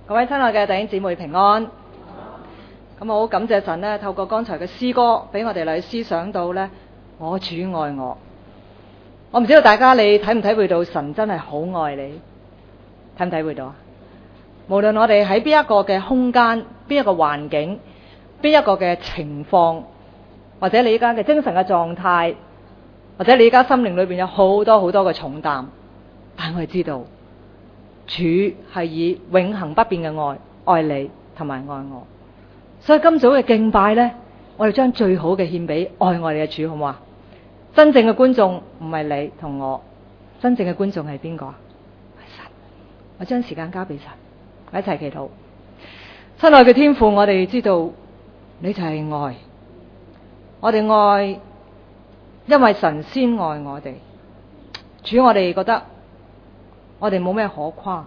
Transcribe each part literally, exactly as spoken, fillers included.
各位親愛嘅弟兄姊妹平安。咁我好感謝神呢，透過剛才嘅詩歌俾我哋嚟思想到呢，我主愛我。我唔知道大家你體唔體會到神真係好愛你，體唔體會到啊？無論我哋喺邊一個嘅空間、邊一個環境、邊一個嘅情況，或者你依家嘅精神嘅狀態，或者你依家心靈裏邊有好多好多嘅重擔，但我哋知道主係以永恆不變嘅愛愛你同埋愛我。所以今早嘅敬拜呢，我哋將最好嘅獻俾愛我哋嘅主，好唔好啊？真正嘅觀眾唔係你同我，真正嘅觀眾係邊個啊？係神。我將時間交俾神，我一齊祈禱。親愛嘅天父，我哋知道你就係愛，我哋愛，因為神先愛我哋。主，我哋覺得我哋冇咩可誇。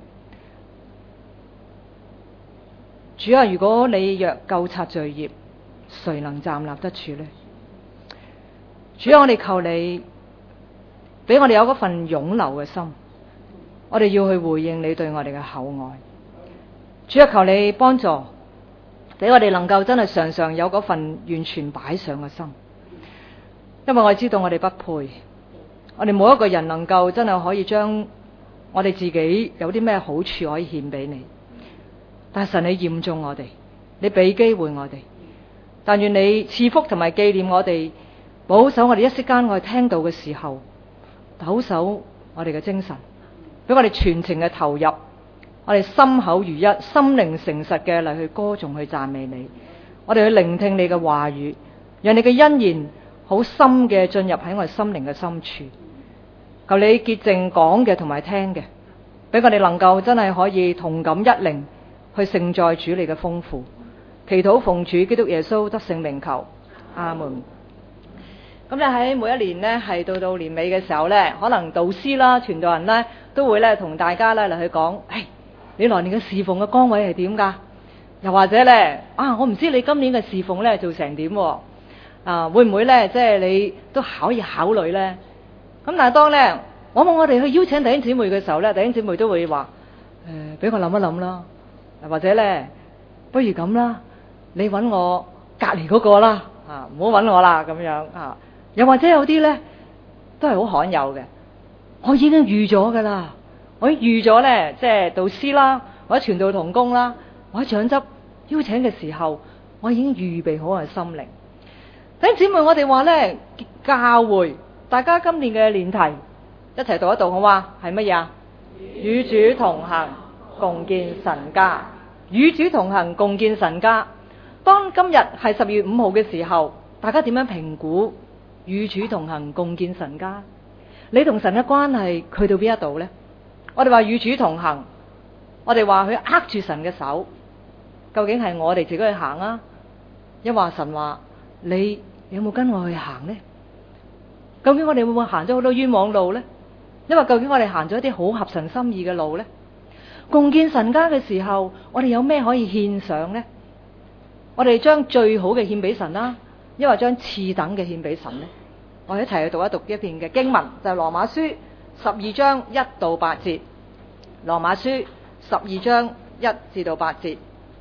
主啊，如果你若究察罪孽，誰能站立得住呢？主啊，我哋求你俾我哋有嗰份湧流嘅心，我哋要去回應你對我哋嘅厚愛。主啊，求你幫助，俾我哋能夠真係常常有嗰份完全擺上嘅心，因為我哋知道我哋不配，我哋冇一個人能夠真係可以將我哋自己有啲咩好處可以獻俾你。但係神你驗中我哋，你俾機會我哋，但願你賜福同埋紀念我哋，保守我哋一息間我哋聽到嘅時候，保守我哋嘅精神，俾我哋全程嘅投入，我哋心口如一，心靈誠實嘅嚟去歌頌去讚美你，我哋去聆聽你嘅話語，讓你嘅恩言好深嘅進入喺我哋心靈嘅深處。求你潔淨講嘅同埋聽嘅，俾我哋能夠真係可以同感一靈，去承載主你嘅豐富。祈禱奉主基督耶穌得聖名求，阿門。咁咧喺每一年呢，係到到年尾嘅時候呢，可能導師啦、傳道人呢，都會咧同大家咧嚟去講，誒，你來年嘅侍奉嘅崗位係點噶？又或者呢，啊，我唔知你今年嘅侍奉呢做成點，啊，會唔會呢？即係你都可以考慮呢？咁但係當呢，往往我哋去邀請弟兄姊妹嘅時候呢，弟兄姊妹都會話，誒、呃，俾我諗一諗啦。或者咧，不如咁啦，你揾我隔籬嗰個啦，啊，唔好揾我啦，咁樣啊。又或者有啲咧，都係好罕有嘅，我已經預咗噶啦，我已經預咗咧，即係導師啦，或者傳道同工啦，或者長執邀請嘅時候，我已經預備好我嘅心靈。弟兄姊妹，我哋話咧，教會大家今年嘅年題一齊讀一讀好嘛？係乜嘢啊？與主同行，共建神家。與主同行，共建神家。當今日係十月五號嘅時候，大家點樣評估與主同行，共建神家？你同神嘅關係去到邊一度呢？我哋話與主同行，我哋話佢握住神嘅手，究竟係我哋自己去行啊？一話神話你有冇跟我去行呢？究竟我哋會唔會行咗好多冤枉路呢？因為究竟我哋行咗一啲好合神心意嘅路呢？共建神家嘅時候，我哋有咩可以獻上呢？我哋將最好嘅獻俾神啦，抑或將次等嘅獻俾神呢？我哋一齊去讀一讀一篇嘅經文，就係羅馬書十二章一到八節。羅馬書十二章一至到八節。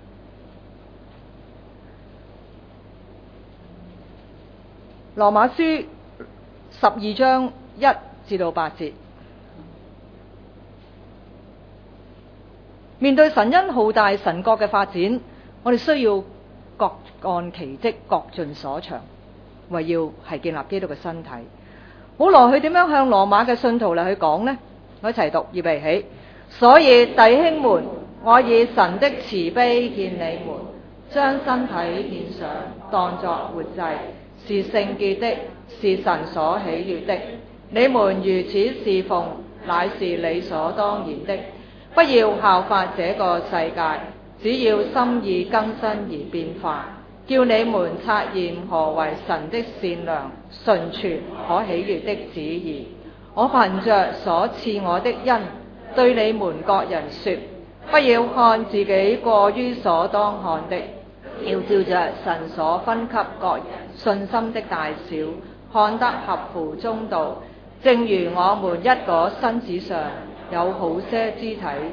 羅馬書十二章一至到八節。面對神恩浩大、神國嘅發展，我哋需要各按其職、各盡所長，為要係建立基督嘅身體。保羅佢點樣向羅馬嘅信徒嚟去講呢？我一齊讀，預備起。所以弟兄們，我以神的慈悲勸你們，將身體獻上，當作活祭，是聖潔的，是神所喜悅的。你們如此侍奉，乃是理所當然的。不要效法這個世界，只要心意更新而變化，叫你們察驗何為神的善良、純全、可喜悅的旨意。我憑着所賜我的恩，對你們各人說，不要看自己過於所當看的，要照着神所分給各人信心的大小，看得合乎中道。正如我們一個身子上有好些肢體，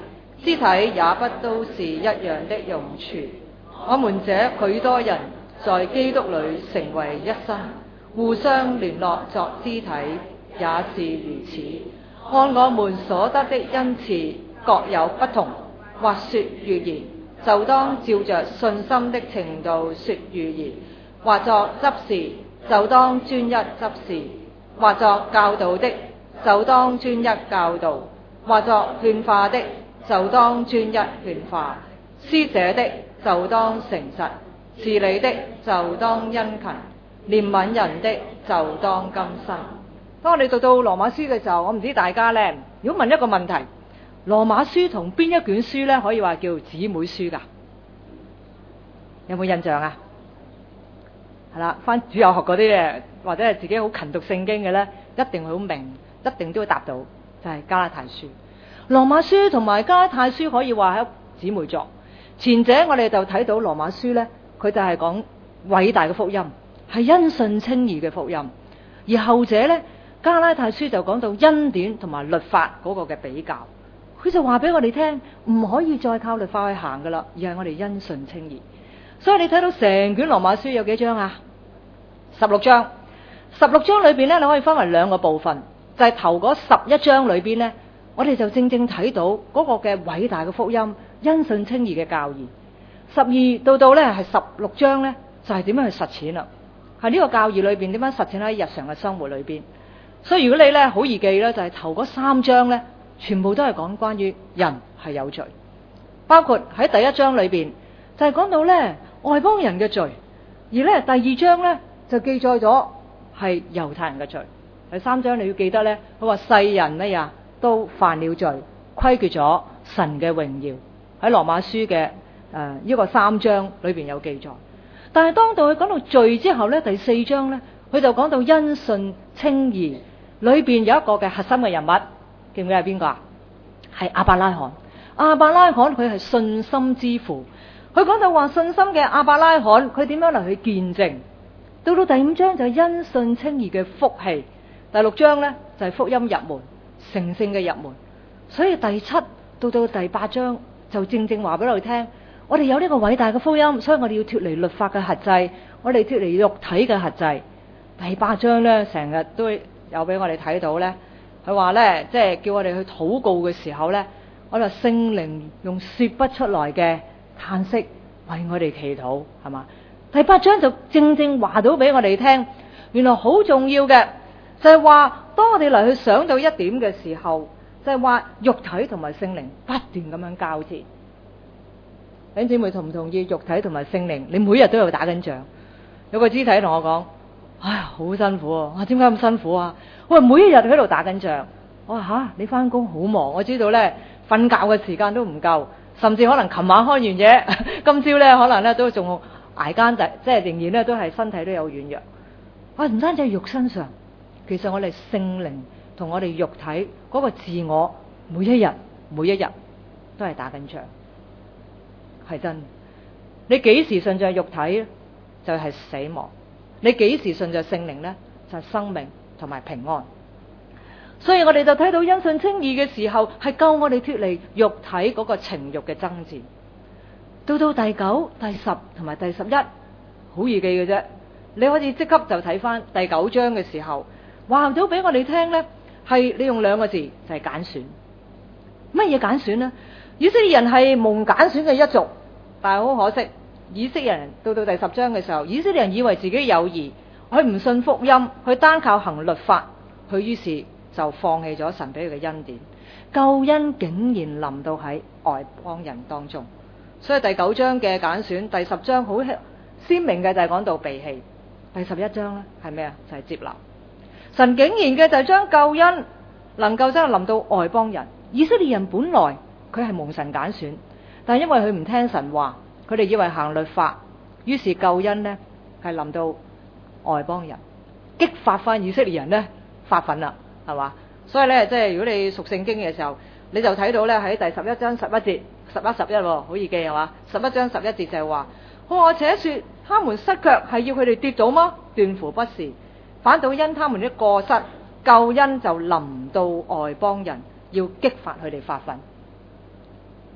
肢體也不都是一樣的用處。我們這許多人在基督裏成為一身，互相聯絡作肢體，也是如此。按我們所得的恩賜各有不同，或說預言，就當照着信心的程度說預言；或作執事，就當專一執事；或作教導的，就當專一教導；或作勸化的，就當專一勸化；施捨的，就當誠實；治理的，就當殷勤；憐憫人的，就當甘心。當我哋讀到羅馬書嘅時候，我唔知大家呢，如果問一個問題，羅馬書同邊一卷書呢可以話叫姊妹書㗎？有冇印象啊？係啦，返主日學嗰啲嘅，或者係自己好勤讀聖經嘅呢，一定會好明，一定都會答到，就係加拉太書。羅馬書同埋加拉太書可以話係姊妹作。前者我哋就睇到羅馬書呢，佢就係講偉大嘅福音，係因信稱義嘅福音；而後者呢，加拉太書就講到恩典同埋律法嗰個嘅比較。佢就話俾我哋聽，唔可以再靠律法去行噶啦，而係我哋因信稱義。所以你睇到成卷羅馬書有幾章啊？十六章。十六章裏邊呢，你可以分為兩個部分，就係頭嗰十一章裏邊呢，我哋就正正睇到嗰個嘅偉大嘅福音，因信稱義嘅教義。十二到到呢係十六章呢，就係點樣去實踐啦？喺呢個教義裏邊點樣實踐喺日常嘅生活裏邊？所以如果你呢好易記呢，就係頭嗰三章呢，全部都係講關於人係有罪，包括喺第一章裏邊就係講到呢外邦人嘅罪，而呢第二章呢就記載咗係猶太人嘅罪。第三章你要記得呢，佢話世人咩呀都犯了罪，虧缺咗神嘅榮耀。喺羅馬書嘅誒呢個三章裏邊有記載。但係當到佢講到罪之後呢，第四章呢，佢就講到因信稱義，裏邊有一個嘅核心嘅人物，記唔記得係邊個啊？係亞伯拉罕。亞伯拉罕佢係信心之父。佢講到話信心嘅亞伯拉罕，佢點樣嚟去見證？到到第五章就係因信稱義嘅福氣。第六章呢，就係、是、福音入門，成聖嘅入門。所以第七到到第八章就正正話俾我哋聽，我哋有呢個偉大嘅福音，所以我哋要脫離律法嘅轄制，我哋脫離肉體嘅轄制。第八章呢，成日都有俾我哋睇到呢，佢話呢，即係叫我哋去禱告嘅時候呢，我哋聖靈用說不出來嘅嘆息為我哋祈禱，係嘛？第八章就正正話到俾我哋聽，原來好重要嘅就係話，當我哋嚟去想到一點嘅時候，就係話肉體同埋聖靈不斷咁樣交戰。弟兄姊妹同唔同意？肉體同埋聖靈，你每日都有打緊仗。有個肢體同我講：哎呀，好辛苦啊！我點解咁辛苦啊？我話每一日喺度打緊仗。我話吓，你翻工好忙，我知道咧，瞓覺嘅時間都唔夠，甚至可能琴晚開完嘢，今朝咧可能咧都仲捱間第，即係仍然咧都係身體都有軟弱。我唔單止係肉身上，其實我哋聖靈同我哋肉體嗰個自我，每一日每一日都係打緊仗，係真。你幾時順着肉體就係死亡，你幾時順着聖靈呢就係生命同埋平安。所以我哋就睇到因信稱義嘅時候，係救我哋脫離肉體嗰個情慾嘅爭戰。到到第九、第十同埋第十一，好易記嘅啫。你可以即刻就睇翻第九章嘅時候，話咗俾我哋聽呢，係你用兩個字就係揀選。乜嘢揀選呢？以色列人係蒙揀選嘅一族，但係好可惜，以色列人到到第十章嘅時候，以色列人以為自己有義，佢唔信福音，佢單靠行律法，佢於是就放棄咗神俾佢嘅恩典，救恩竟然臨到喺外邦人當中。所以第九章嘅揀選，第十章好鮮明嘅就係講到避棄，第十一章呢係咩啊？就係、是、接納。神竟然嘅就係將救恩能夠真係臨到外邦人。以色列人本來佢係蒙神揀選，但係因為佢唔聽神話，佢哋以為行律法，於是救恩呢係臨到外邦人，激發翻以色列人呢發奮啦，係嘛？所以咧，即係如果你熟聖經嘅時候，你就睇到咧喺第十一章十一節，十一十一好易記係嘛？十一章十一節就係話：我且說，他們失腳係要佢哋跌倒嗎？斷乎不是，反倒因他們的過失，救恩就臨到外邦人，要激發佢哋發奮。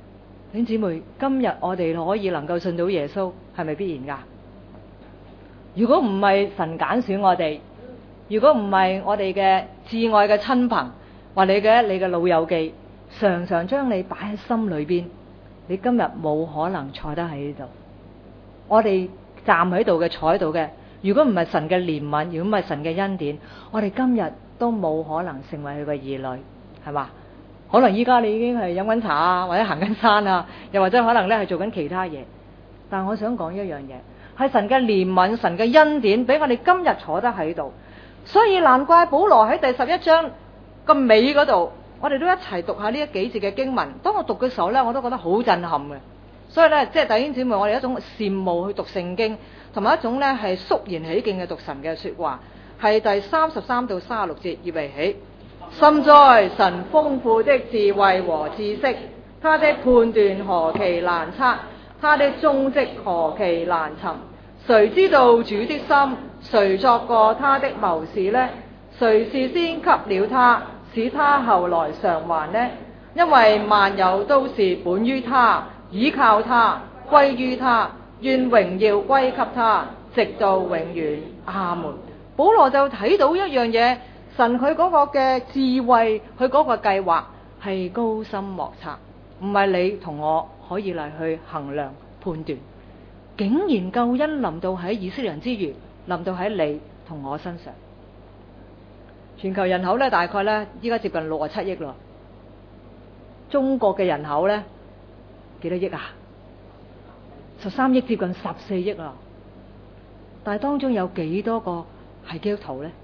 弟兄姊妹，今日我哋可以能夠信到耶穌，係咪必然噶？如果唔係神揀選我哋，如果唔係我哋嘅至愛嘅親朋，或你嘅你嘅老友記，常常將你擺喺心裏邊，你今日冇可能坐得喺呢度。我哋站喺度嘅，坐喺度嘅，如果唔係神嘅憐憫，如果唔係神嘅恩典，我哋今日都冇可能成為佢嘅兒女，係嘛？可能依家你已經係飲緊茶啊，或者行緊山啊，又或者可能咧係做緊其他嘢。但我想講一樣嘢，係神嘅憐憫、神嘅恩典，俾我哋今日坐得喺度。所以難怪保羅喺第十一章個尾嗰度，我哋都一齊讀下呢一幾節嘅經文。當我讀嘅時候咧，我都覺得好震撼嘅。所以咧，即係弟兄姊妹，我哋一種羨慕去讀聖經，同埋一種咧係肅然起敬嘅讀神嘅說話。係第三十三到三十六節，預備起。深哉神豐富的智慧和知識，他的判斷何其難測，他的蹤跡何其難尋。誰知道主的心？誰作過他的謀士呢？誰事先給了他，使他後來償還呢？因為萬有都是本於他，倚靠他，歸於他，願榮耀歸給他，直到永遠。阿門。保羅就睇到一樣嘢，神佢嗰個嘅智慧，佢嗰個計劃係高深莫測，唔係你同我可以嚟去衡量判斷。竟然救恩臨到喺以色列人之餘，臨到喺你同我身上。全球人口咧，大概咧依家接近六十七億咯。中國嘅人口咧幾多億啊？十三億，接近十四億啦。但係當中有幾多個係基督徒咧？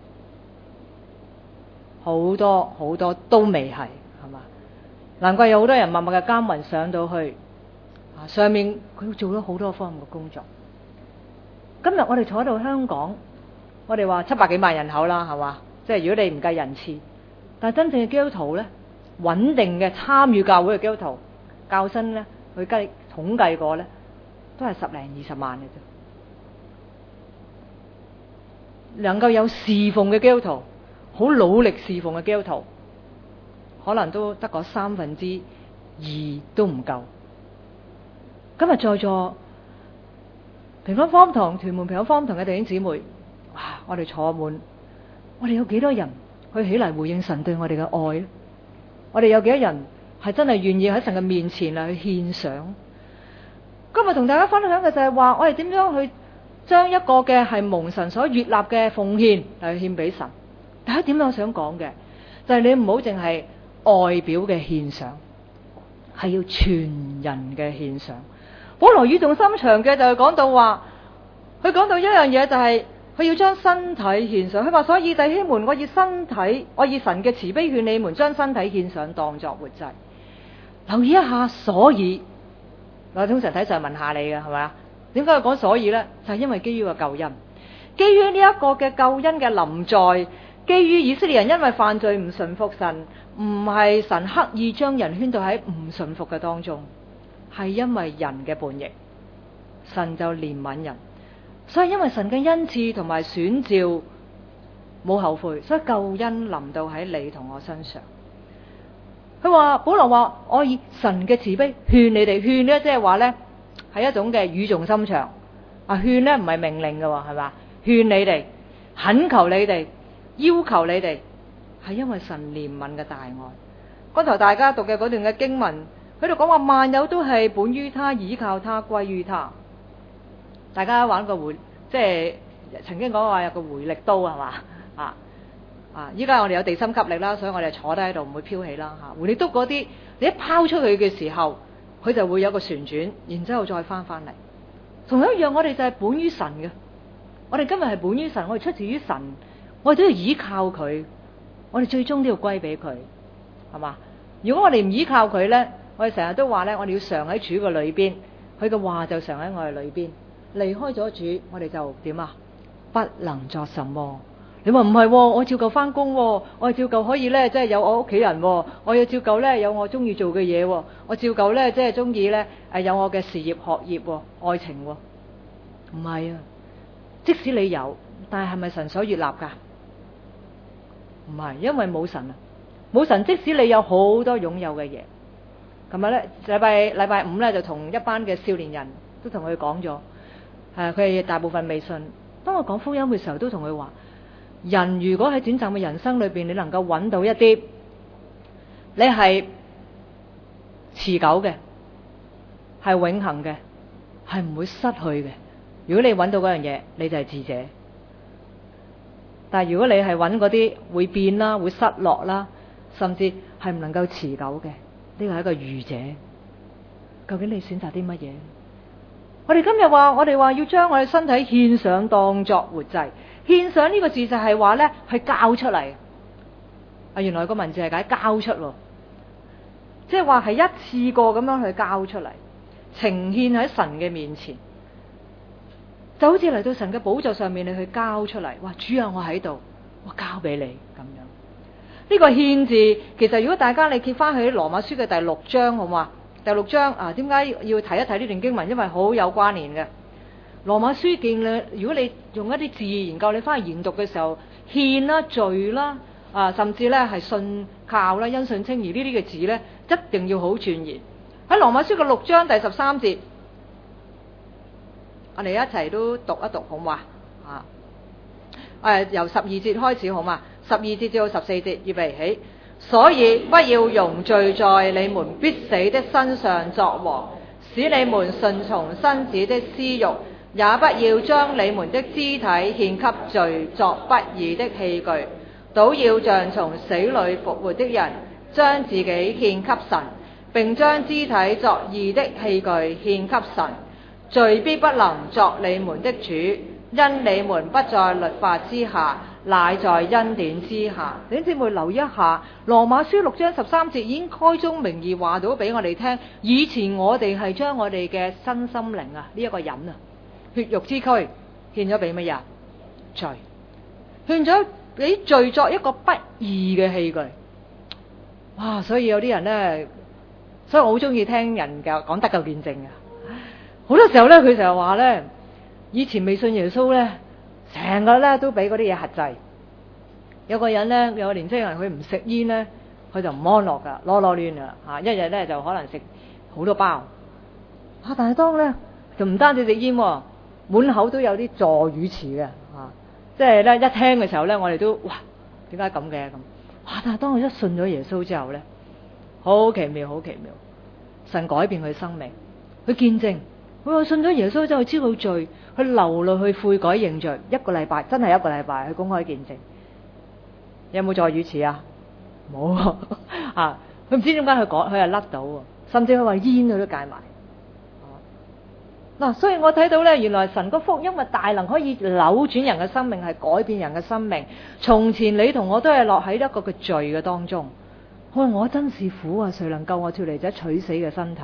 好多好多都未係，係嘛？難怪有好多人默默嘅耕耘上到去。上面佢做咗好多方面嘅工作。今日我哋坐喺度香港，我哋話七百幾萬人口啦，係嘛？即係如果你唔計人次，但係真正嘅基督徒咧，穩定嘅參與教會嘅基督徒，教生咧，佢計統計過咧，都係十零二十萬嘅啫。能夠有侍奉嘅基督徒，好努力侍奉嘅基督徒，可能都得個三分之二都唔夠。今日在座平安福音堂、屯門平安福音堂嘅弟兄姊妹，哇！我哋坐滿，我哋有幾多人去起嚟回應神對我哋嘅愛咧？我哋有幾多人係真係願意喺神嘅面前嚟去獻上？今日同大家分享嘅就係話，我哋點樣去將一個嘅係蒙神所悅納嘅奉獻嚟去獻俾神。第一點我想講嘅就係、是、你唔好淨係外表嘅獻上，係要全人嘅獻上。保羅語重心長嘅就係講到話，佢講到一樣嘢就係、是、佢要將身體獻上。佢話，所以弟兄們，我以身體，我以神嘅慈悲勸你們將身體獻上，當作活祭。留意一下，所以我通常睇上文下你嘅係咪？點解要講所以呢？就係、是、因為基於個救恩，基於呢一個嘅救恩嘅臨在，基於以色列人因為犯罪唔順服神，唔係神刻意將人圈到喺唔順服嘅當中。係因為人嘅叛逆，神就憐憫人，所以因為神嘅恩賜同埋選召冇後悔，所以救恩臨到喺你同我身上。佢話保羅話，我以神嘅慈悲勸你哋，勸呢即係話呢係一種嘅語重心長啊，勸呢唔係命令嘅，係嘛？勸你哋，懇求你哋，要求你哋，係因為神憐憫嘅大愛。剛才大家讀嘅嗰段嘅經文。佢度講話萬有都係本於他，倚靠他，歸於他。大家玩個回，即係曾經講話有個回力刀係嘛？啊啊！依家我哋有地心吸力啦，所以我哋坐低喺度唔會飄起啦嚇。回力刀嗰啲，你一拋出去嘅時候，佢就會有個旋轉，然之後再翻翻嚟。同樣一樣，我哋就係本於神嘅。我哋今日係本於神，我哋出自於神，我哋都要倚靠佢，我哋最終都要歸俾佢，係嘛？如果我哋唔倚靠佢咧，我哋成日都話咧，我哋要常喺主嘅裏邊，佢嘅話就常喺我哋裏邊。離開咗主，我哋就點啊？不能作什麼。你話唔係？我照舊翻工，我照舊可以咧，即係有我屋企人，我要照舊咧有我中意做嘅嘢，我照舊咧即係中意咧誒有我嘅事業、學業、愛情。唔係啊，即使你有，但係係咪神所悅納噶？唔係，因為冇神啊，冇神，即使你有好多擁有嘅嘢。 琴日咧禮拜禮拜五咧就同一班嘅少年人都同佢講咗，誒佢哋大部分未信。當我講福音嘅時候，都同佢話：人如果喺短暫嘅人生裏邊，你能夠揾到一啲你係持久嘅，係永恆嘅，係唔會失去嘅。如果你揾到嗰樣嘢，你就係智者。但係如果你係揾嗰啲會變啦、會失落啦，甚至係唔能夠持久嘅，呢個係一個愚者。究竟你選擇啲乜嘢？我哋今日話，我哋話要將我哋身體獻上當作活祭。獻上呢個字就係話呢，係交出嚟。啊，原來個文字係解交出喎，即係話係一次過咁樣去交出嚟，呈獻喺神嘅面前，就好似嚟到神嘅寶座上面，你去交出嚟。哇，主啊，我喺度，我交俾你咁樣。呢個獻字，其實如果大家你揭翻去羅馬書嘅第六章，好嘛？第六章啊，點解要提一提呢段經文？因為好有關聯嘅。羅馬書見咧，如果你用一啲字研究，你翻去研讀嘅時候，獻啦、罪啦，啊，甚至咧係信靠啦、因信稱義呢啲嘅字咧，一定要好鑽研。喺羅馬書嘅六章第十三節，我哋一齊都讀一讀好嘛？啊，誒由十二節開始好嘛？十二節至到十四節，預備起。所以不要容罪在你們必死的身上作王，使你們順從身子的私欲。也不要將你們的肢體獻給罪作不義的器具，倒要像從死裏復活的人，將自己獻給神，並將肢體作義的器具獻給神。罪必不能作你們的主，因你們不在律法之下，乃在恩典之下。弟兄姊妹留意一下，羅馬書六章十三節已經開宗明義話到俾我哋聽，以前我哋係將我哋嘅身心靈啊，呢、這、一個人啊，血肉之軀獻咗俾乜嘢？罪，獻咗俾罪作一個不義嘅器具。哇！所以有啲人呢，所以我好中意聽人嘅講得救見證啊。好多時候呢，佢成日話呢，以前未信耶穌呢，成日呢都俾嗰啲嘢轄制。有個人呢，有個年輕人，佢唔食煙呢，佢就唔安樂噶，囉囉攣噶嚇，一日呢就可能食好多包嚇。但係當呢，就唔單止食煙喎。滿口都有啲助語詞嘅，啊，即係咧一聽嘅時候咧，我哋都哇，點解咁嘅咁？哇！但係當佢一信咗耶穌之後咧，好奇妙，好奇妙，神改變佢生命，佢見證，佢話信咗耶穌之後知道罪，佢流淚去悔改認罪，一個禮拜真係一個禮拜去公開見證。有冇助語詞啊？冇啊！佢唔知點解佢改，佢係甩到，甚至佢話煙佢都戒埋。嗱、啊，所以我睇到咧，原來神個福音嘅大能可以扭轉人嘅生命，係改變人嘅生命。從前你同我都係落喺一個嘅罪嘅當中，我話我真是苦啊！誰能救我脫離這取死嘅身體？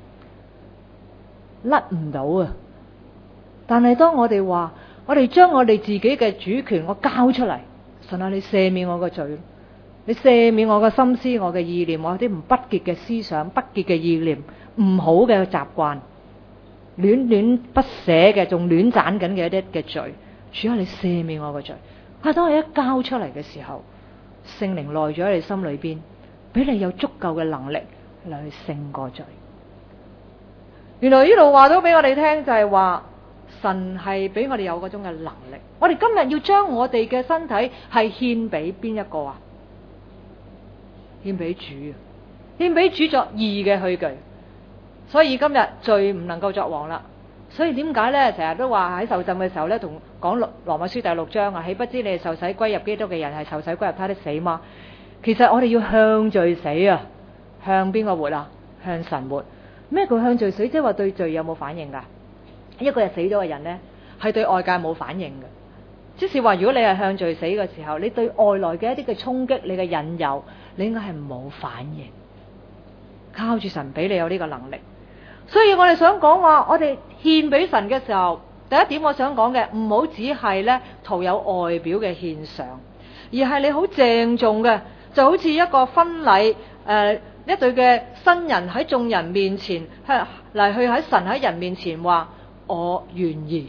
甩唔到啊！但係當我哋話，我哋將我哋自己嘅主權我交出嚟，神啊，你赦免我個罪，你赦免我個心思、我嘅意念，我有啲唔不潔嘅思想、不潔嘅意念、唔好嘅習慣。戀戀不捨嘅，仲戀棧緊嘅一啲嘅罪，主啊，你赦免我個罪。啊，當我一交出嚟嘅時候，聖靈內咗喺你心裏邊，俾你有足夠嘅能力嚟去勝過罪。原來呢度話到俾我哋聽，就係話神係俾我哋有嗰種嘅能力。我哋今日要將我哋嘅身體係獻俾邊一個啊？獻俾主啊！獻俾主作義嘅器具。所以今日罪唔能夠作王啦。所以點解咧？成日都話喺受浸嘅時候咧，同講羅羅馬書第六章啊，豈不知你哋受洗歸入基督嘅人係受洗歸入他的死嗎？其實我哋要向罪死啊，向邊個活啊？向神活。咩叫向罪死？即係話對罪有冇反應噶？一個日死咗嘅人咧，係對外界冇反應嘅。即是話，如果你係向罪死嘅時候，你對外來嘅一啲嘅衝擊、你嘅引誘，你應該係冇反應。靠住神俾你有呢個能力。所以我哋想講話，我哋獻俾神嘅時候，第一點我想講嘅，唔好只係咧徒有外表嘅獻上，而係你好鄭重嘅，就好似一個婚禮，誒、呃、一對嘅新人喺眾人面前，嚟去喺神喺人面前話我願意。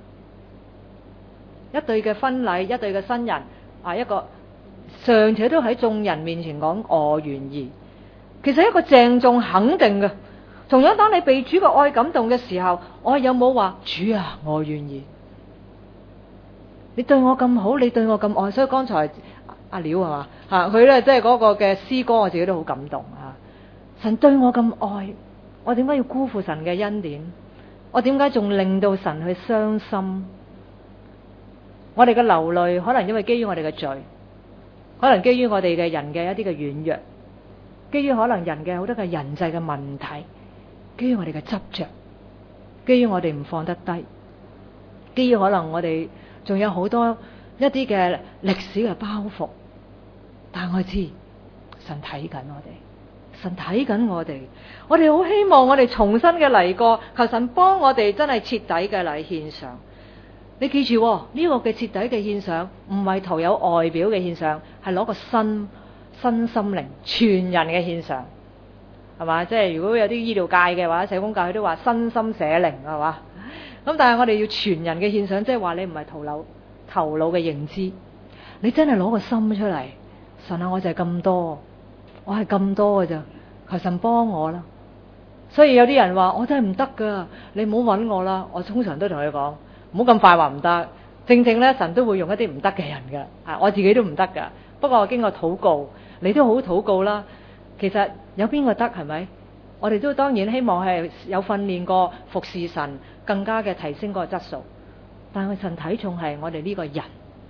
一對嘅婚禮，一對嘅新人啊，一個尚且都喺眾人面前講我願意。 其實一個鄭重肯定嘅。同樣當你被主嘅愛感動嘅時候，我有冇話主啊，我願意？你對我咁好，你對我咁愛，所以剛才阿廖係嘛吓，佢咧即係嗰個嘅詩歌，我自己都好感動啊！神對我咁愛，我點解要辜負神嘅恩典？我點解仲令到神去傷心？我哋嘅流淚，可能因為基於我哋嘅罪，可能基於我哋嘅人嘅一啲嘅軟弱，基於可能人嘅好多嘅人際嘅問題，基於我哋嘅執着，基於我哋唔放得低，基於可能我哋仲有好多一啲嘅歷史嘅包袱。但我知神睇緊我哋，神睇緊我哋，我哋好希望我哋重新嘅嚟過，求神幫我哋真係徹底嘅嚟獻上。你記住呢、呢個嘅徹底嘅獻上，唔係徒有外表嘅獻上，係攞個身身心靈全人嘅獻上，係嘛？即係如果有啲醫療界嘅話，社工界佢都話身心社靈，係嘛？咁但係我哋要全人嘅獻上，即係話你唔係徒有頭腦嘅認知，你真係攞個心出嚟。神啊，我就係咁多，我係咁多嘅咋，求神幫我啦。所以有啲人話我真係唔得噶，你唔好揾我啦。我通常都同佢講，唔好咁快話唔得。正正咧，神都會用一啲唔得嘅人噶，啊，我自己都唔得噶。不過我經過禱告，你都好禱告啦。其實有邊個得係咪？我哋都當然希望係有訓練過服侍神，更加嘅提升嗰個質素。但係神睇重係我哋呢個人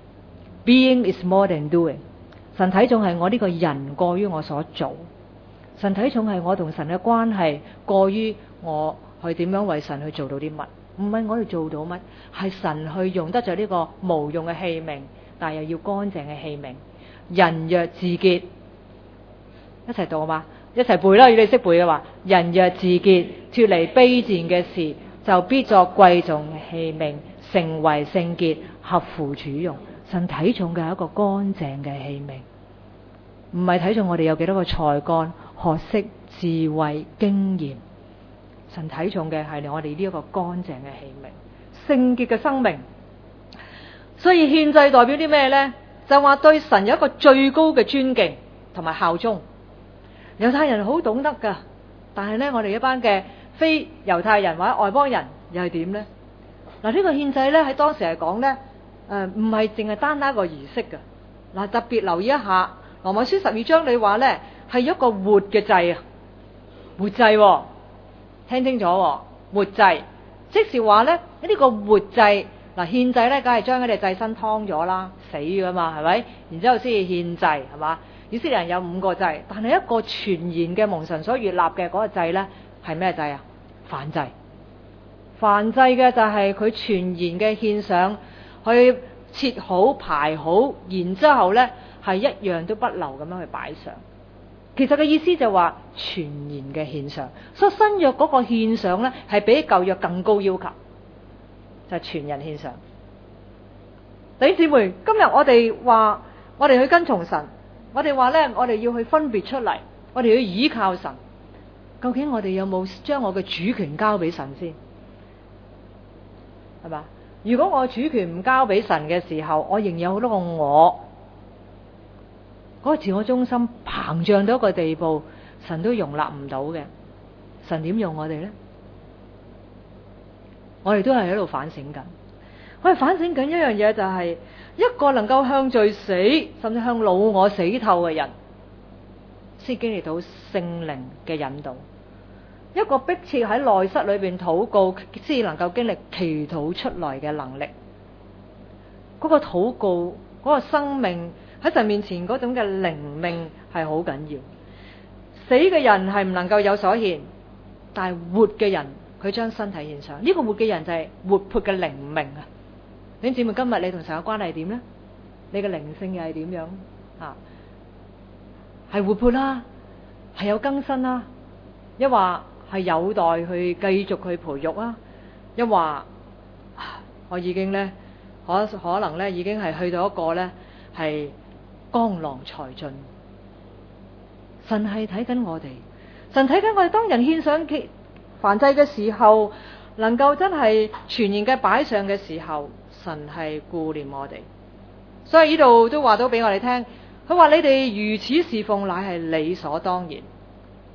，being is more than doing。神睇重係我呢個人過於我所做，神睇重係我同神嘅關係過於我去點樣為神去做到啲乜，唔係我哋做到乜，係神去用得着呢個無用嘅器皿，但係又要乾淨嘅器皿。人若自潔，一齊讀啊嘛，一齊背啦，如果你識背嘅話，人若自潔，脫離卑賤嘅事，就必作貴重嘅器皿，成為聖潔，合乎主用。神睇重嘅係一個乾淨嘅器皿，唔係睇重我哋有幾多個才幹、學識、智慧、經驗。神睇重嘅係我哋呢一個乾淨嘅器皿，聖潔嘅生命。所以獻祭代表啲咩呢？就話對神有一個最高嘅尊敬同埋效忠。猶太人好懂得噶，但係呢，我哋一班嘅非猶太人或者外邦人又係點呢？嗱，呢個獻祭呢，喺當時嚟講呢。誒，唔係淨係單單一個儀式㗎。嗱，特別留意一下羅馬書十二章，你話咧係一個活嘅祭啊，活祭、哦，聽清楚、哦，活祭，即是話咧呢個活祭，嗱，獻祭咧，梗係將嗰隻祭身劏咗啦，死噶嘛，係咪？然之後先至獻祭，係嘛？以色列人有五個祭，但係一個全然嘅蒙神所悅納嘅嗰個祭咧係咩祭啊？燔祭，燔祭嘅就係佢全然嘅獻上。去切好排好，然之後呢係一樣都不留咁樣去擺上。其實嘅意思就話全然嘅獻上，所以新約嗰個獻上呢係比舊約更高要求，就係、是、全人獻上。弟兄姊妹，今日我哋話我哋去跟從神，我哋話呢，我哋要去分別出嚟，我哋要依靠神。究竟我哋有冇將我嘅主權交俾神先？係嘛？如果我主權唔交俾神嘅時候，我仍然有好多個我，嗰、那個自我中心膨脹到一個地步，神都容納唔到嘅。神點用我哋呢？我哋都係喺度反省緊。我哋反省緊一樣嘢，就係一個能夠向罪死，甚至向老我死透嘅人，先經歷到聖靈嘅引導。一個迫切喺內室裏邊禱告，先能夠經歷祈禱出來嘅能力。嗰、那個禱告，嗰、那個生命喺神面前嗰種嘅靈命係好緊要。死嘅人係唔能夠有所獻，但係活嘅人佢將身體獻上。呢、這個活嘅人就係活潑嘅靈命啊！弟兄姊妹，今日你同神嘅關係係點呢？你嘅靈性又係點樣啊？係活潑啦，係有更新啦，一話。係有待去繼續去培育啊！一話我已經咧可可能咧已經係去到一個咧係江郎才盡。神係睇緊我哋，神睇緊我哋。當人獻上燔祭嘅時候，能夠真係全然嘅擺上嘅時候，神係顧念我哋。所以呢度都話到俾我哋聽，佢話你哋如此侍奉，乃係理所當然。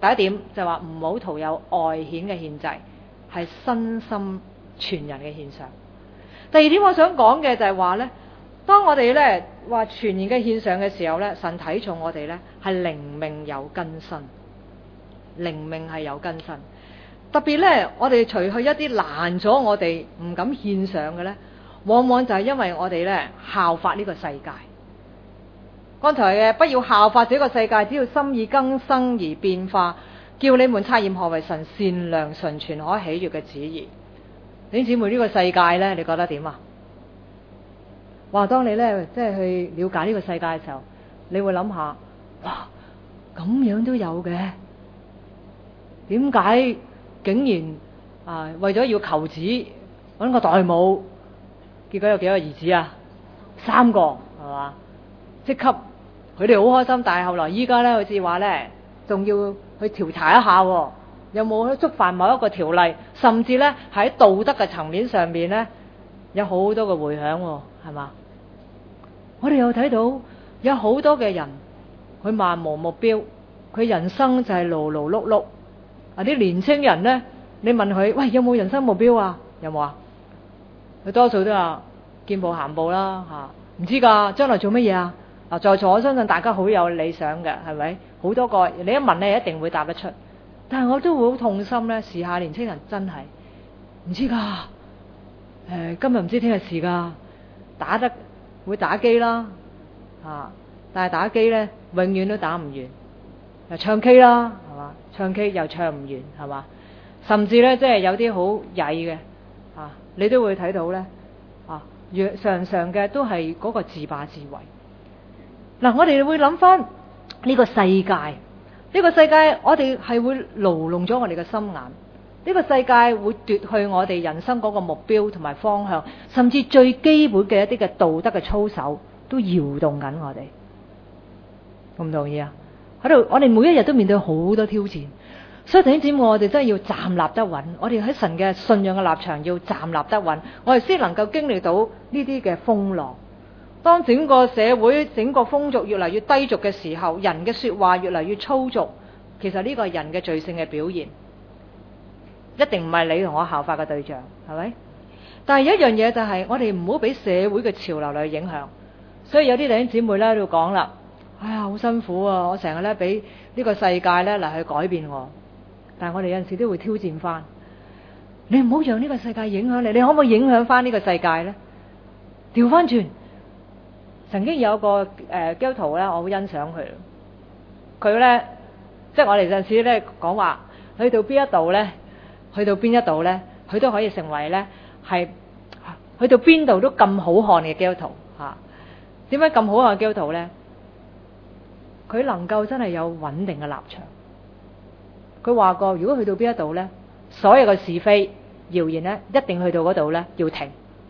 第一點就話唔好徒有外顯嘅獻祭，係身心全人嘅獻上。第二點我想講嘅就係話呢，當我哋呢話全然嘅獻上嘅時候呢，神睇重我哋呢係靈命有更新，靈命係有更新。特別呢，我哋除去一啲難咗我哋唔敢獻上嘅呢，往往就係因為我哋呢效法呢個世界。剛才嘅不要效法這個世界，只要心意更新而變化，叫你們察驗何為神善良純全可喜悅嘅旨意。弟兄姊妹，呢個世界呢，你覺得點啊？哇！當你呢，即係去了解呢個世界嘅時候，你會諗下，哇！咁樣都有嘅，點解竟然啊為咗要求子揾個代母，結果有幾個兒子啊？三個係嘛？即刻佢哋好開心，但係後來依家呢，好似話呢，仲要去調查一下，有冇觸犯某一個條例，甚至呢喺道德嘅層面上面呢，有好多嘅迴響，係嘛？我哋又睇到有好多嘅人，佢漫無目標，佢人生就係勞勞碌碌。啊！啲年青人呢，你問佢喂，有冇人生目標啊？有冇啊？佢多數都話見步行步啦嚇，唔知㗎，將來做乜嘢啊？嗱，在座我相信大家好有理想嘅，係咪？好多個你一問咧，一定會答得出。但係我都會好痛心咧，時下年青人真係唔知㗎。誒、呃，今日唔知聽日事㗎，打得會打機啦嚇、啊，但係打機咧永遠都打唔完。又唱 K 啦，係嘛？唱 K 又唱唔完，係嘛？甚至咧，即係有啲好曳嘅啊，你都會睇到咧啊，常常嘅都係嗰個自霸自為。嗱、啊，我哋會諗翻呢個世界，呢、呢個世界我哋係會牢籠咗我哋嘅心眼。呢、呢個世界會奪去我哋人生嗰個目標同埋方向，甚至最基本嘅一啲嘅道德嘅操守都搖動緊我哋。同唔同意啊？喺度，我哋每一日都面對好多挑戰，所以弟兄姊妹，我哋真係要站立得穩。我哋喺神嘅信仰嘅立場要站立得穩，我哋先能夠經歷到呢啲嘅風浪。當整個社會、整個風俗越嚟越低俗嘅時候，人嘅說話越嚟越粗俗，其實呢個係人嘅罪性嘅表現，一定唔係你同我效法嘅對象，係咪？但係有一樣嘢就係、是，我哋唔好俾社會嘅潮流嚟影響。所以有啲弟兄姊妹咧喺度講啦。哎呀，好辛苦啊！我成日咧俾呢個世界咧嚟去改變我，但係我哋有陣時都會挑戰翻。你唔好讓呢個世界影響你，你可唔可以影響翻呢個世界咧？調翻轉，曾經有個誒基督徒咧，我好欣賞佢。佢咧，即係我哋有陣時咧講話，去到邊一度咧，去到邊一度咧，佢都可以成為咧係去到邊度都咁好看嘅基督徒嚇。點解咁好看嘅基督徒咧？佢能夠真係有穩定嘅立場。佢話過，如果去到邊一度呢，所有嘅是非謠言呢，一定去到嗰度呢，要停。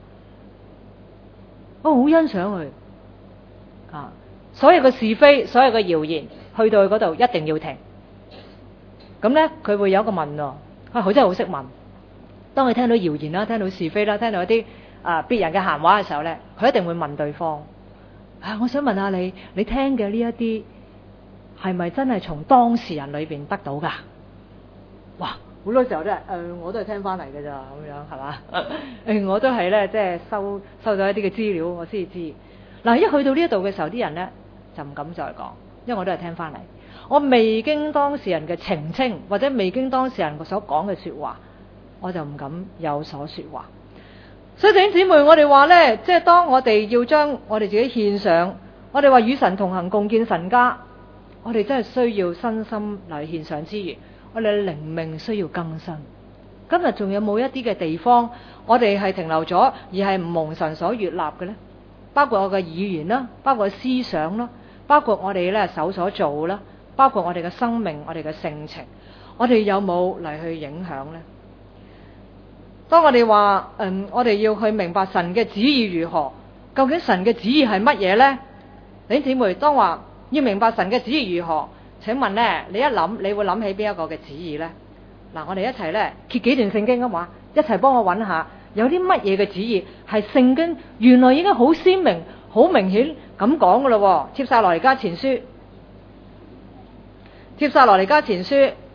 我好欣賞佢啊！所有嘅是非，所有嘅謠言，去到嗰度一定要停。咁呢，佢會有一個問喎，啊，佢真係好識問。當佢聽到謠言啦，聽到是非啦，聽到一啲啊別人嘅閒話嘅時候呢，佢一定會問對方：啊，我想問下你，你聽嘅呢一啲，係咪真係從當事人裏邊得到噶？哇！好多時候都係誒、呃，我都係聽翻嚟嘅咋，咁樣係嘛？誒，我都係咧，即係收收咗一啲嘅資料，我先至知。嗱，一去到呢一度嘅時候，啲人咧就唔敢再講，因為我都係聽翻嚟。我未經當事人嘅澄清，或者未經當事人所講嘅說話，我就唔敢有所說話。所以弟兄姊妹，我哋話咧，即係當我哋要將我哋自己獻上，我哋話與神同行，共建神家。我哋真係需要身心嚟獻上之餘，我哋嘅靈命需要更新。今日仲有冇一啲嘅地方，我哋係停留咗，而係唔蒙神所悅納嘅呢？包括我嘅語言啦，包括思想啦，包括我哋咧手所做啦，包括我哋嘅生命、我哋嘅性情，我哋有冇嚟去影響呢？當我哋話嗯，我哋要去明白神嘅旨意如何，究竟神嘅旨意係乜嘢呢？弟兄姊妹，當話要明白神嘅旨意如何？請問呢，你一諗，你會諗起邊一個嘅旨意呢？嗱，我哋一齊呢揭幾段聖經啊嘛，一齊幫我揾下有啲乜嘢嘅旨意係聖經原來已經好鮮明、好明顯咁講噶咯。帖撒羅尼迦前書，帖撒羅尼迦前書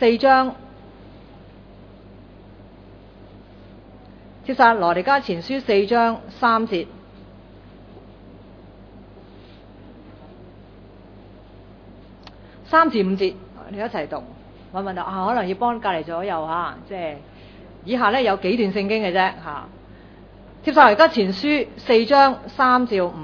四章，帖撒羅尼迦前書四章三節，三至五節，你一齊讀。我問到啊，可能要幫隔離左右嚇，即係以下咧有幾段聖經嘅啫嚇。帖撒羅尼迦前書四章三至五，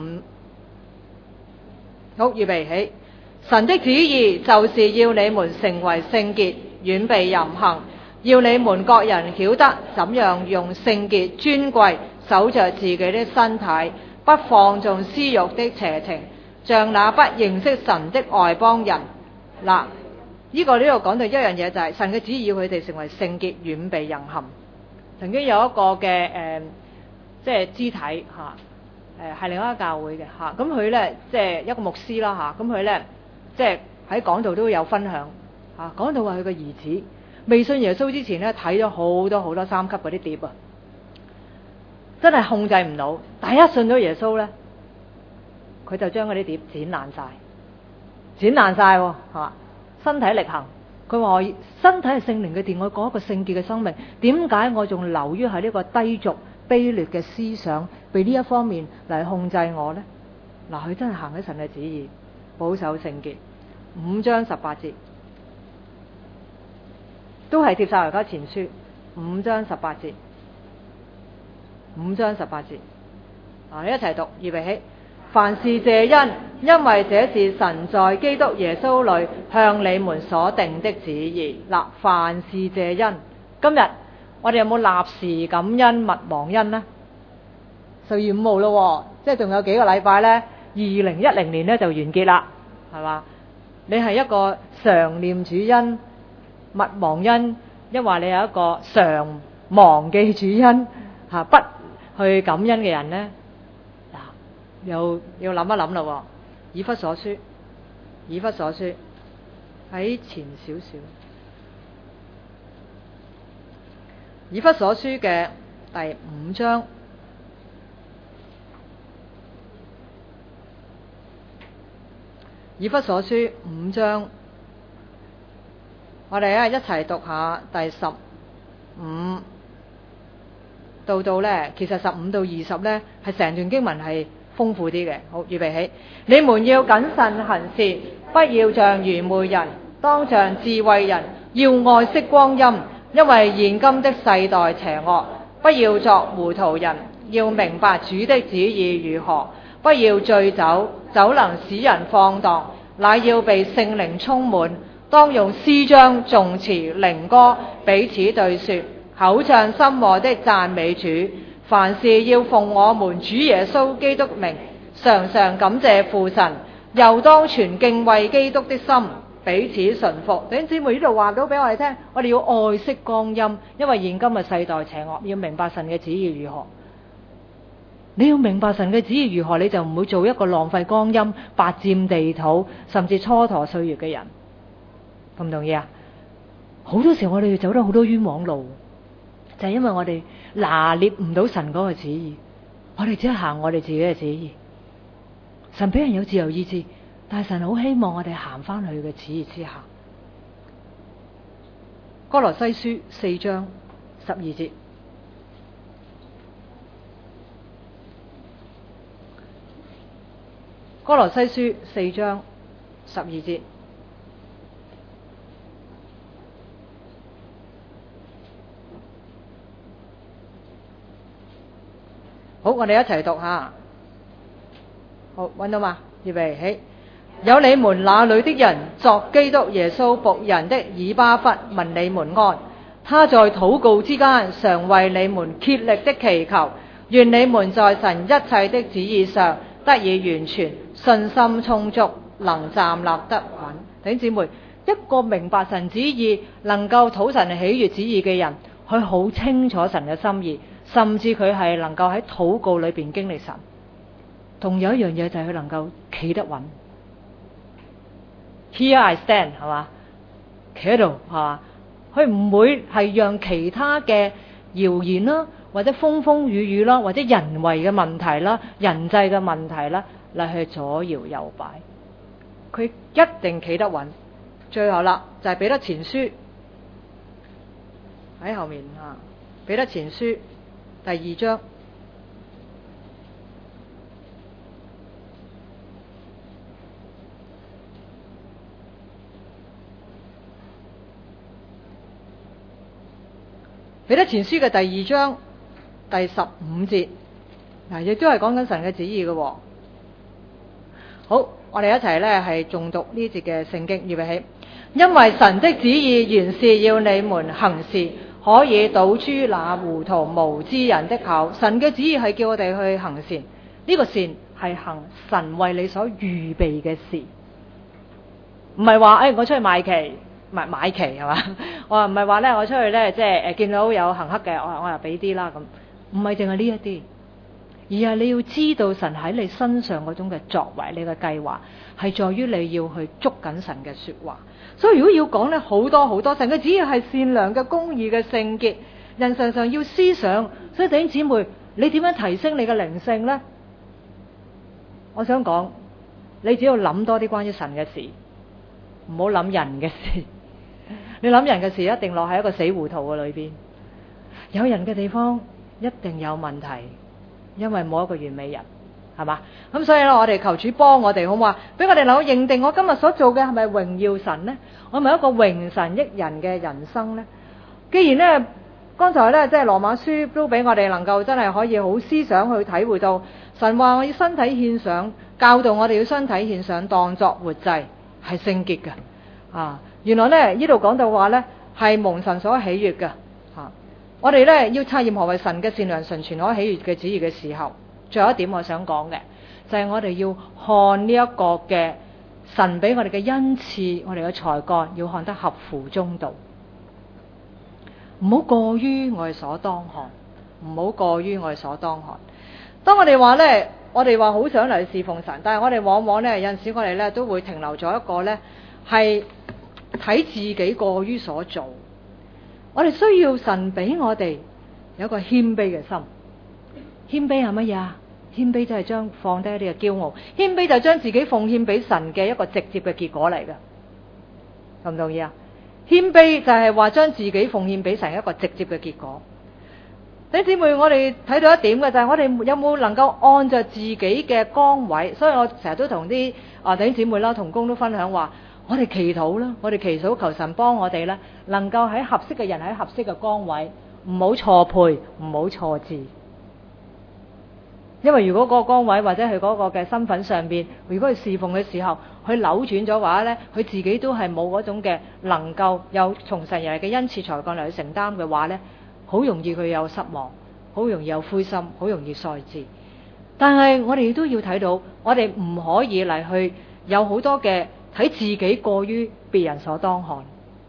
好，預備起。神的旨意就是要你們成為聖潔，遠避淫行，要你們各人曉得怎樣用聖潔尊貴守着自己的身體，不放縱私欲的邪情，像那不認識神的外邦人。嗱，呢個呢度講到一樣嘢就係、是、神嘅旨意要佢哋成為聖潔，遠避淫行。曾經有一個嘅誒、呃，即係肢體嚇，誒、啊、係另一個教會嘅嚇，咁佢咧即係一個牧師啦嚇，咁佢咧即係喺講道都有分享嚇，講到話佢個兒子未信耶穌之前咧睇咗好多好多三級嗰啲碟啊，真係控制唔到，但係一信咗耶穌咧，佢就將嗰啲碟剪爛晒。剪爛晒喎，係嘛？身體力行，佢話我身體係聖靈嘅殿，我過一個聖潔嘅生命，點解我仲留於喺呢個低俗卑劣嘅思想，被呢一方面嚟控制我呢？嗱，佢真係行喺神嘅旨意，保守聖潔。五章十八節，都係帖撒羅尼迦前書五章十八節，五章十八節，嗱，你一齊讀，預備起。凡事謝恩，因為這是神在基督耶穌裏向你們所定的旨意。嗱，凡事謝恩。今日我哋有冇立時感恩勿忘恩呢？十月五號咯，即係仲有幾個禮拜呢？二零一零年呢就完結啦，係嘛？你係一個常念主恩勿忘恩，因為你有一個常忘記主恩嚇不去感恩嘅人呢？又要諗一諗啦，以弗所書，以弗所書喺前少少，以弗所書嘅第五章，以弗所書五章，我哋啊一齊讀下第十五到到呢，其實十五到二十呢，係成段經文係豐富啲嘅。好，預備起。你們要謹慎行事，不要像愚昧人，當像智慧人，要愛惜光陰，因為現今的世代邪惡。不要作糊塗人，要明白主的旨意如何。不要醉酒，酒能使人放蕩，乃要被聖靈充滿。當用詩章、頌詞、靈歌彼此對說，口唱心和的讚美主。凡事要奉我們主耶穌基督名，常常感謝父神，又當存敬畏基督的心，彼此順服。弟兄姊妹，呢度話到俾我哋聽，我哋要愛惜光陰，因為現今嘅世代邪惡，要明白神嘅旨意如何。你要明白神嘅旨意如何，你就唔會做一個浪費光陰、白佔地土，甚至蹉跎歲月嘅人。同唔同意啊？好多時候我哋要走得好多冤枉路，就係因為我哋拿捏唔到神嗰個旨意，我哋只係行我哋自己嘅旨意。神俾人有自由意志，但係神好希望我哋行翻去佢嘅旨意之下。歌羅西書四章十二節，歌羅西書四章十二節。好，我哋一齊讀下。好，揾到嘛？預備起。有你們那裏的人作基督耶穌僕人的以巴弗問你們安。他在禱告之間常為你們竭力的祈求，願你們在神一切的旨意上得以完全，信心充足，能站立得穩。弟兄姊妹，一個明白神旨意、能夠討神喜悅旨意嘅人，佢好清楚神嘅心意，甚至佢係能夠喺禱告裏邊經歷神。同有一樣嘢就係佢能夠企得穩。Here I stand， 係嘛？企喺度，係嘛？佢唔會係讓其他嘅謠言啦，或者風風雨雨啦，或者人為嘅問題啦、人際嘅問題啦，嚟去左搖右擺。佢一定企得穩。最後啦，就係彼得前書喺後面啊，彼得前書第二章。彼得前書嘅第二章第十五節，嗱，亦都係講緊神嘅旨意嘅。好，我哋一齊呢係誦讀呢節嘅聖經，預備起。因為神的旨意原是要你們行事，可以堵住那糊塗無知人的口。神嘅旨意係叫我哋去行善，呢、這個善係行神為你所預備嘅事，唔係話誒我出去賣旗。買買旗係嘛？我話唔係話咧，我出去咧，即係誒見到有行乞嘅，我我又俾啲啦咁。唔係淨係呢一啲，而係你要知道神喺你身上嗰種嘅作為，你嘅計劃係在於你要去捉緊神嘅說話。所以如果要講咧，好多好多神嘅旨意係善良嘅、公義嘅、聖潔，人常常要思想。所以弟兄姊妹，你點樣提升你嘅靈性咧？我想講，你只要諗多啲關於神嘅事，唔好諗人嘅事。你諗人嘅事，一定落喺一個死糊塗嘅裏邊。有人嘅地方一定有問題，因為冇一個完美人，係嘛？咁所以咧，我哋求主幫我哋，好唔好啊？俾我哋能夠認定我今日所做嘅係咪榮耀神呢？我係咪一個榮神益人嘅人生呢？既然呢，剛才呢，即係羅馬書都俾我哋能夠真係可以好思想去體會到，神話我要身體獻上，教導我哋要身體獻上當作活祭，係聖潔嘅啊！原來咧呢度講到話呢係蒙神所喜悅嘅吓，我哋呢要察驗何為神嘅善良純全可喜悅嘅旨意嘅時候，最後一點我想講嘅就係、是、我哋要看呢一個嘅神俾我哋嘅恩賜，我哋嘅才幹要看得合乎中道，唔好過於我哋所當看，唔好過於我哋所當看。當我哋話呢，我哋話好想嚟侍奉神，但係我哋往往呢，有陣時我哋呢都會停留咗一個呢係睇自己過於所做。我哋需要神俾我哋有一個謙卑嘅心。謙卑係乜嘢啊？謙卑就係將放低一啲嘅驕傲，謙卑就係將自己奉獻俾神嘅一個直接嘅結果嚟嘅，同唔同意啊？謙卑就係話將自己奉獻俾神一個直接嘅結果。弟兄姊妹，我哋睇到一點嘅就係我哋有冇能夠按照自己嘅崗位，所以我成日都同啲啊弟兄姊妹啦、同工都分享話，我哋祈禱啦，我哋祈禱求神幫我哋咧，能夠喺合適嘅人喺合適嘅崗位，唔好錯配，唔好錯字。因為如果嗰個崗位或者佢嗰個嘅身份上邊，如果佢侍奉嘅時候，佢扭轉咗話咧，佢自己都係冇嗰種嘅能夠有從神而嚟嘅恩賜才幹嚟去承擔嘅話咧，好容易佢有失望，好容易有灰心，好容易喪志。但係我哋都要睇到，我哋唔可以嚟去有好多嘅睇自己過於別人所當看。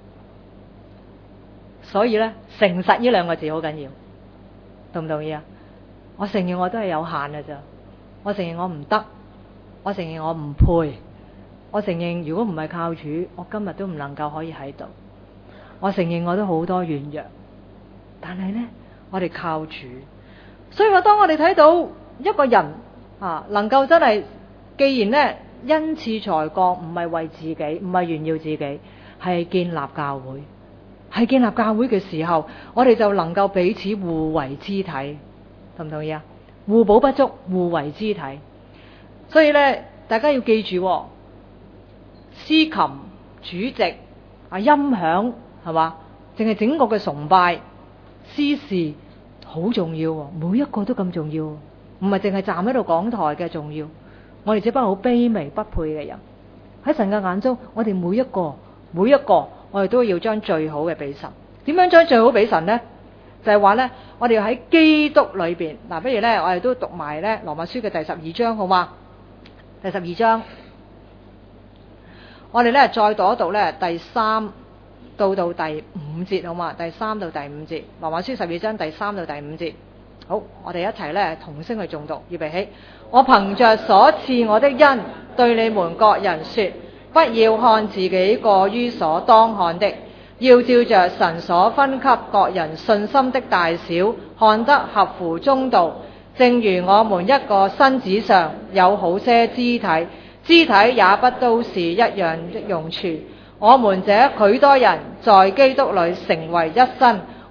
所以咧，誠實呢兩個字好緊要，同唔同意啊？我承認我都係有限嘅咋，我承認我唔得，我承認我唔配，我承認如果唔係靠主，我今日都唔能夠可以喺度。我承認我都好多軟弱，但係呢，我哋靠主。所以話當我哋睇到一個人啊，能夠真係，既然呢恩賜才幹唔係為自己，唔係炫耀自己，係建立教會，係建立教會嘅時候，我哋就能夠彼此互為肢體。同唔同意啊？互補不足，互為肢體。所以咧，大家要記住，司琴、主席啊、音響係嘛，淨係整個嘅崇拜、司事好重要，每一個都咁重要，唔係淨係站喺度講台嘅重要。我哋只不過好卑微不配嘅人，喺神嘅眼中，我哋每一個每一個，我哋都要將最好嘅俾神。點樣將最好俾神呢？就係話咧，我哋要喺基督裏邊嗱，不如咧，我哋都讀埋咧羅馬書嘅第十二章，好嘛？第十二章，我哋咧再讀一讀咧第三到到第五節，好嘛？第三到第五節，羅馬書十二章第三到第五節。好，我哋一齊咧同聲去誦讀，預備起。我憑着所賜我的恩，對你們各人說，不要看自己過於所當看的。要照着神所分給各人信心的大小，看得合乎中道。正如我們一個身子上有好些肢體，肢體也不都是一樣的用處。我們這許多人在基督裏成為一身，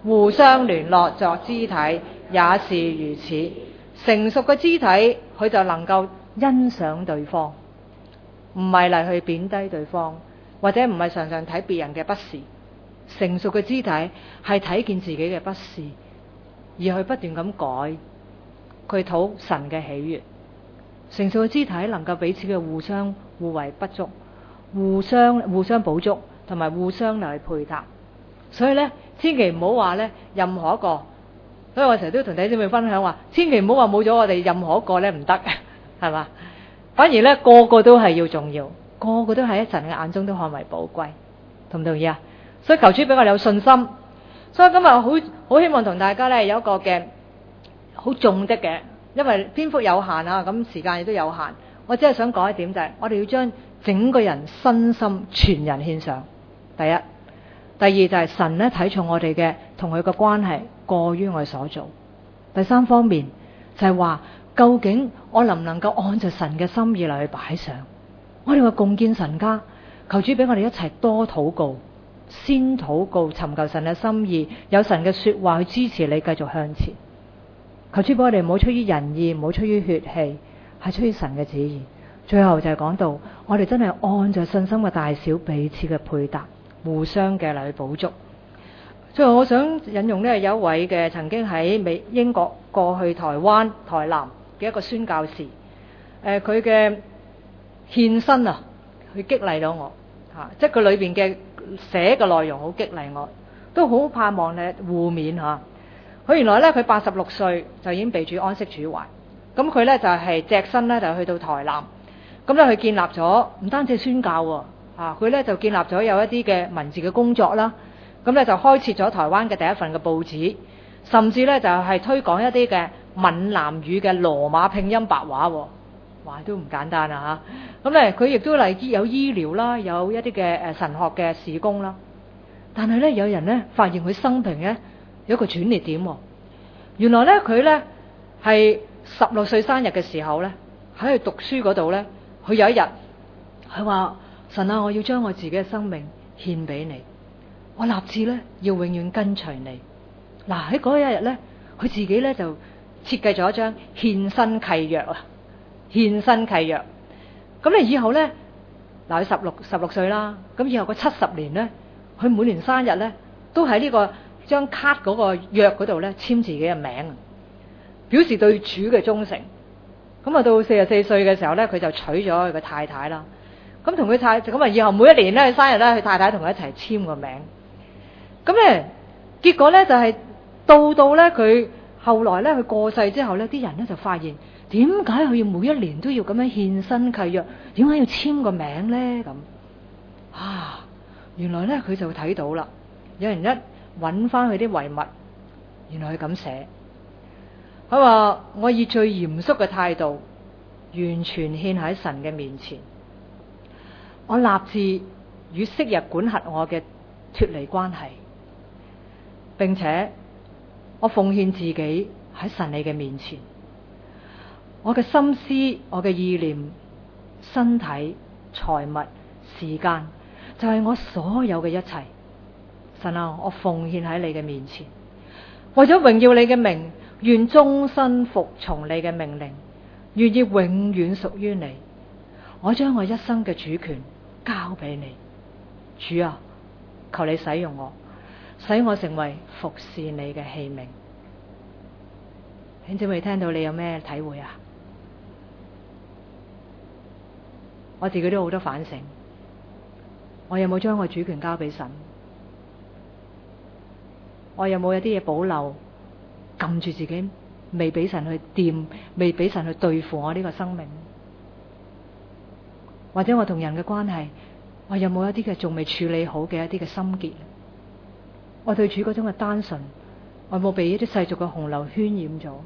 互相聯絡作肢體，也是如此。成熟嘅肢體，佢就能夠欣賞對方，唔係嚟去貶低對方，或者唔係常常睇別人嘅不是。成熟嘅肢體係睇見自己嘅不是，而去不斷咁改，佢討神嘅喜悅。成熟嘅肢體能夠彼此嘅互相互為不足，互相互相補足，同埋互相嚟配搭。所以咧，千祈唔好話咧任何一個，所以我成日都同弟兄姊妹分享話，千祈唔好話冇咗我哋任何一個咧唔得，係嘛？反而咧個個都係要重要，個個都喺神嘅眼中都看為寶貴，同唔同意啊？所以求主俾我哋有信心。所以今日好好希望同大家咧有一個嘅好重的嘅，因為篇幅有限啊，咁時間亦都有限。我只係想講一點就係、是，我哋要將整個人身心全人獻上。第一，第二就係神咧睇重我哋嘅同佢嘅關係過於我哋所做。第三方面就係話，究竟我能唔能夠按照神嘅心意嚟去擺上？我哋話共建神家，求主俾我哋一齊多禱告。先禱告，尋求神嘅心意，有神嘅說話去支持你繼續向前。求主俾我哋唔好出於人意，唔好出於血氣，係出於神嘅旨意。最後就係講到，我哋真係按着信心嘅大小彼此嘅配搭，互相嘅嚟去補足。最後我想引用呢，有一位嘅曾經喺美英國過去台灣台南嘅一個宣教士，誒佢嘅獻身啊，去激勵到我吓、啊，即係佢裏邊嘅寫嘅內容好激勵我，都好盼望咧互勉吓。佢、啊、原來咧佢八十六歲就已經被主安息主懷，咁佢咧就係隻身咧就去到台南，咁咧佢建立咗唔單止宣教喎，啊佢咧就建立咗有一啲嘅文字嘅工作啦，咁咧就開設咗台灣嘅第一份嘅報紙，甚至咧就係推廣一啲嘅閩南語嘅羅馬拼音白話喎。哇，都唔簡單啊嚇！咁咧，佢亦都嚟有醫療啦，有一啲嘅誒神學嘅事工啦。但係咧，有人咧發現佢生平咧有一個轉捩點喎。原來咧，佢咧係十六歲生日嘅時候咧，喺佢讀書嗰度咧，佢有一日，佢話：神啊，我要將我自己嘅生命獻俾你，我立志咧要永遠跟隨你。嗱喺嗰一日咧，佢自己咧就設計咗一張獻身契約啊！獻身契約，咁你以後咧，嗱佢十六十六歲啦，咁以後個七十年咧，佢每年生日咧，都喺呢個張卡嗰個約嗰度咧簽自己嘅名，表示對主嘅忠誠。咁啊到四十四歲嘅時候咧，佢就娶咗佢嘅太太啦。咁同佢太咁啊，以後每一年咧佢生日咧，佢太太同佢一齊簽個名。咁咧結果咧就係、是、到到咧佢後來咧佢過世之後咧，啲人咧就發現。點解佢要每一年都要咁樣獻身契約？點解要簽個名咧？咁啊，原來咧佢就睇到啦。有人一揾翻佢啲遺物，原來佢咁寫。佢話：我以最嚴肅嘅態度，完全獻喺神嘅面前。我立志與昔日管轄我嘅脫離關係，並且我奉獻自己喺神你嘅面前。我嘅心思、我嘅意念、身體、財物、時間，就係我所有嘅一切。神啊，我奉獻喺你嘅面前，為咗榮耀你嘅名，願終身服從你嘅命令，願意永遠屬於你。我將我一生嘅主權交俾你，主啊，求你使用我，使我成為服侍你嘅器皿。兄姊妹聽到你有咩體會啊？我自己都好多反省，我有冇將我主權交俾神？我有冇有啲嘢保留，撳住自己，未俾神去掂，未俾神去對付我呢個生命？或者我同人嘅關係，我有冇一啲嘅仲未處理好嘅一啲嘅心結？我對主嗰種嘅單純，我有冇被一啲世俗嘅洪流渲染咗？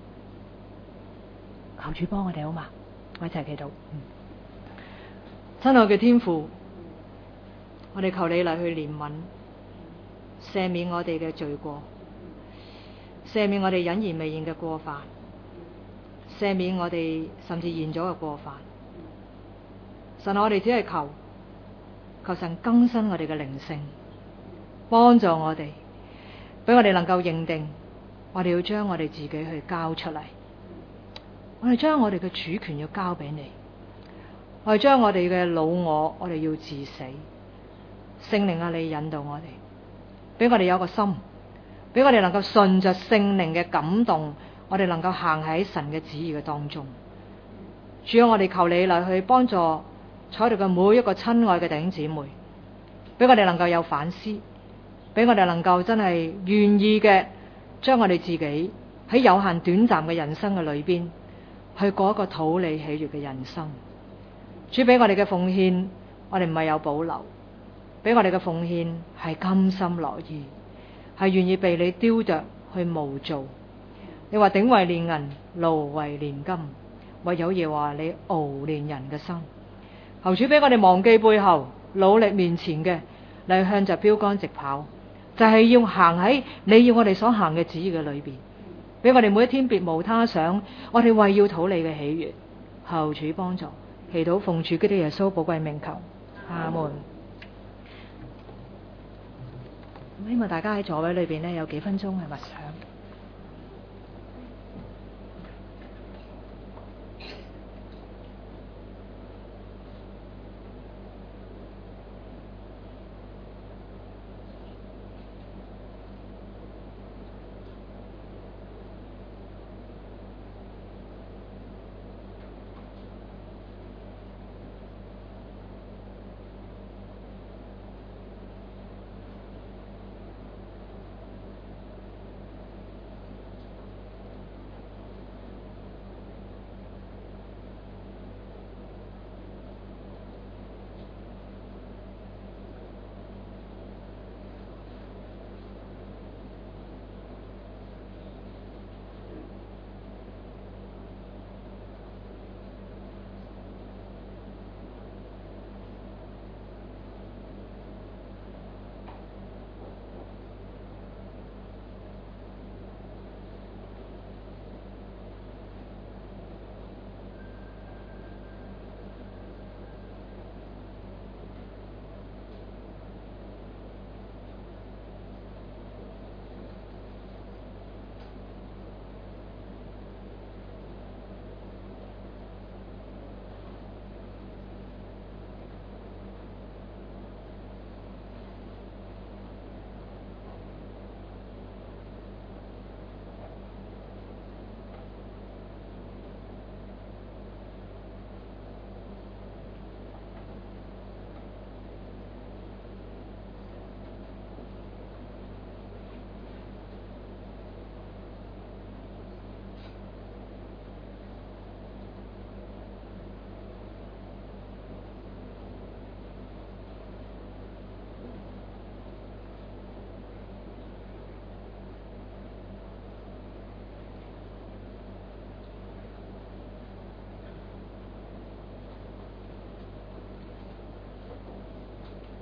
求主幫我哋好嘛？我一齊祈禱。嗯親愛嘅天父，我哋求你嚟去憐憫，赦免我哋嘅罪過，赦免我哋隱而未現嘅過犯，赦免我哋甚至現咗嘅過犯。神，我哋只係求，求神更新我哋嘅靈性，幫助我哋， 俾我哋能夠認定，我哋要將我哋自己去交出嚟，我哋將我哋嘅主權要交俾你，我哋將我哋嘅老我，我哋要治死。聖靈啊，你引導我哋，俾我哋有個心，俾我哋能夠順着聖靈嘅感動，我哋能夠行喺神嘅旨意嘅當中。主啊，我哋求你嚟去幫助坐喺度嘅每一個親愛嘅弟兄姊妹，俾我哋能夠有反思，俾我哋能夠真係願意嘅將我哋自己喺有限短暫嘅人生嘅裏邊去過一個討你喜悅嘅人生。主俾我哋嘅奉獻，我哋唔係有保留，俾我哋嘅奉獻係甘心樂意，係願意被你雕琢去模造。你話鼎為煉銀，爐為煉金，唯有耶和華你熬煉人嘅心。求主俾我哋忘記背後，努力面前嘅，嚟向着標杆直跑，就係、是、要行喺你要我哋所行嘅旨意嘅裏邊。俾我哋每一天別無他想，我哋為要討你嘅喜悅。求主幫助，祈禱奉主基督耶穌寶貴名求，阿門。希望大家喺座位裏邊呢，有幾分鐘係默想。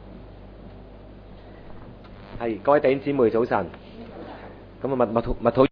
係，各位弟兄姊妹早晨。咁啊，默默禱默禱。